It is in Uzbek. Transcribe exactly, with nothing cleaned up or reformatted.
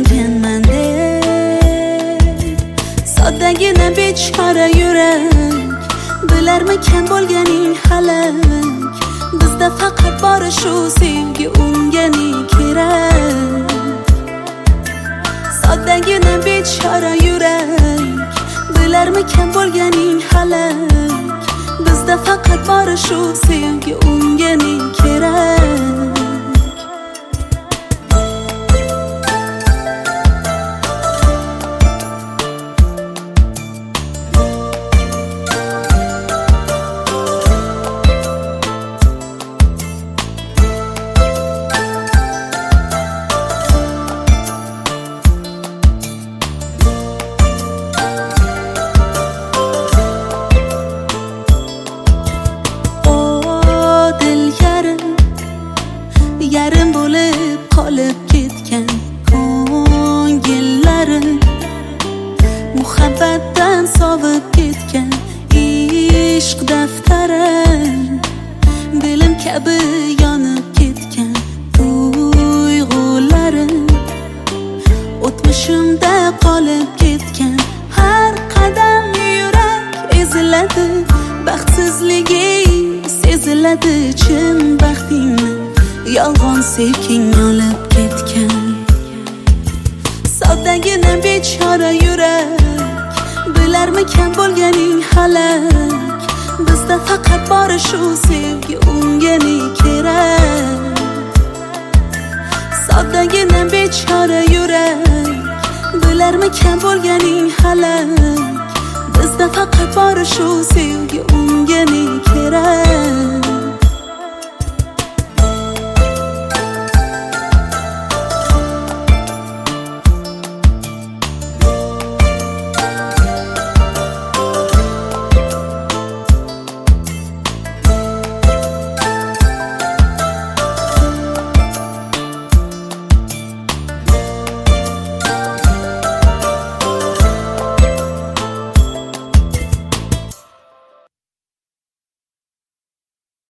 bilmagan mendek soddagina bechora yurak bilarmikan bo'lganing halak bizda faqat bor shu sevgi unga ne kerak soddagina bechora yurak bilarmikan bo'lganing halak bizda faqat bor shu sevgi unga ne kerak yarim bo'lib qolib ketgan ko'ngillarim muhabbatdan sovib ketgan ishq daftarim dilim kabi yonib ketgan tuyg'ularim o'tmishimda qolib ketgan har qadam yurak eziladi baxtsizligi seziladi chin baxtingni yolg'on sevking olib ketgan soddagina bechora yurak bilarmikan bo'lganing halak bizda faqat bor shu sevgi unga ne kerak soddagina bechora yurak bilarmikan bo'lganing halak bizda faqat bor shu sevgi unga ne kerak